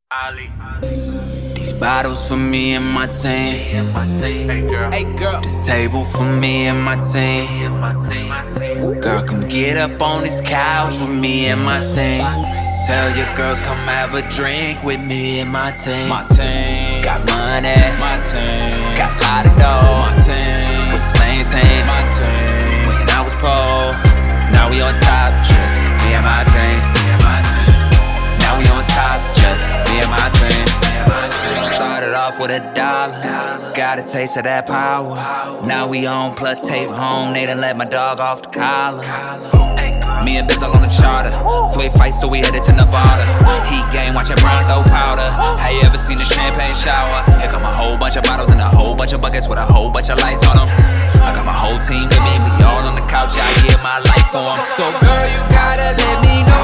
Ali. These bottles for me and my team. Hey girl. Hey girl, This table for me and my team. Girl, come get up on this couch with me and my team. Tell your girls come have a drink with me and my team. my team, Got money, my team, got a lot of dough. my team, With the same team. my team, When I was poor, now we on top. Just me and my team. Now we on top, just me and my team. Started off with $1, got a taste of that power. Now we on plus tape home, they done let my dog off the collar. Me and Biz all on the charter, Floyd fight so we headed to Nevada. Heat game, watching Brown throw powder. Have you ever seen a champagne shower? Here come a whole bunch of bottles and a whole bunch of buckets with a whole bunch of lights on them. I got my whole team with me, we all on the couch, I give my life for them. So girl, you gotta let me know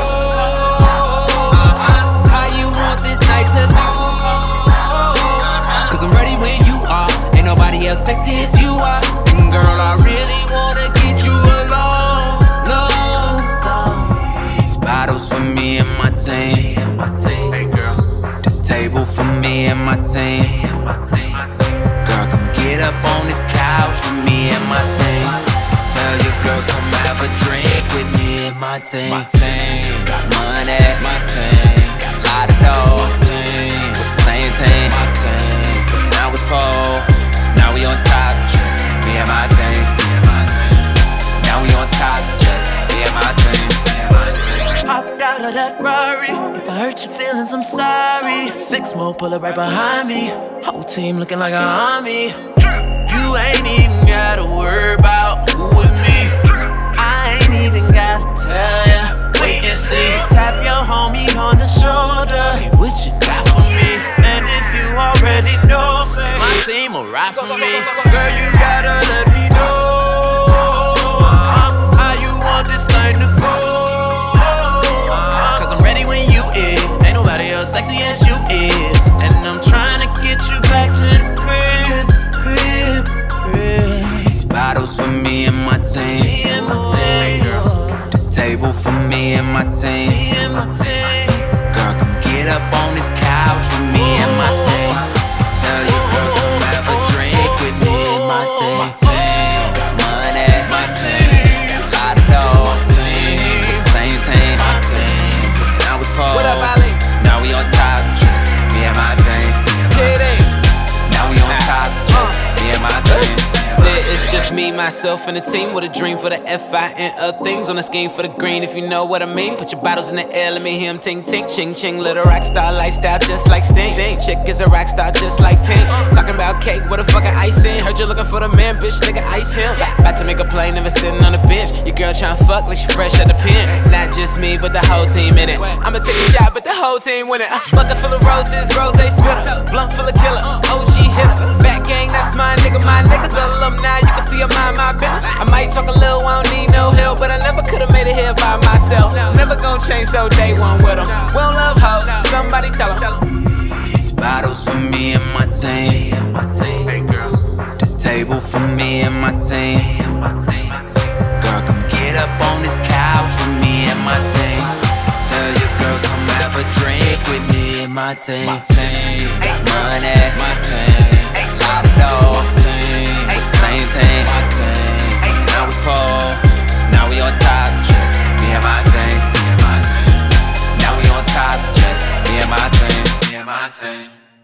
how you want this night to go. Cause I'm ready when you are. Ain't nobody else sexy as you are. And girl, I really wanna get you alone. No. These bottles for me and my team. Hey girl. This table for me and my team. Girl, come get up on this couch with me and my team. Tell your girls come have a drink with me and my team. My team, Got money, my team, got a lot of dough. my team, With the same team. my team, When I was poor, now we on top. Just me and my team. Now we on top, just me and my team. Hopped out of that Rari. If I hurt your feelings, I'm sorry. 6 more pull up right behind me. Whole team looking like an army. You ain't even gotta worry about who with me. I ain't even gotta tell ya. Wait and see. Tap your homie on the shoulder. Say what you got for me. And if you already know, my team will ride for me. Girl, you gotta let me know how you want this thing to go. Cause I'm ready when you is. Ain't nobody else sexy as you is. And I'm trying to get you back to the crib. These bottles for me and my team. Me and my team. This table for me and my team. Me and my team. Girl, come get up on this couch with me and my team. Tell your girls come have a drink with me and my team. Got money, my team, got a lot of dough. my team, With the same team. my team. When I was poor, What up, Ali? now we on top. Just me and my team. Kidding. Now we on top. Just me and my team. Said it's just me, myself, and the team with a dream for the FI and other things on the scheme for the green. If you know what I mean, put your bottles in the air, let me hear 'em ting ting, ching ching. Little rock star lifestyle just like Sting. Chick is a rock star just like Pink. Talking about cake, what a fucking icing. Heard you looking for the man, bitch, nigga, ice him. About to make a play, never sitting on the bench. Your girl tryna fuck like she fresh out the pen. Not just me, but the whole team in it. I'ma take a shot, but the whole team win it. Bucket full of roses, rose spitter. Blunt full of killer, OG hitter. Back gang, that's my nigga, my niggas alumni. You can see I mind my business. I might talk a little, I don't need no help, but I never could've made it here by myself. Never gon' change, so day one with them. We don't love hoes, somebody tell them. These bottles for me and my team. Hey girl. This table for me and my team. Girl, come get up on this couch with me and my team. Tell your girls come have a drink with me and my team. My team, Got money, my team, got a lot of dough. my team, With the same team. my team, When I was poor, now we on top. Just me and my team. Now we on top. Just me and my team. Me and my team.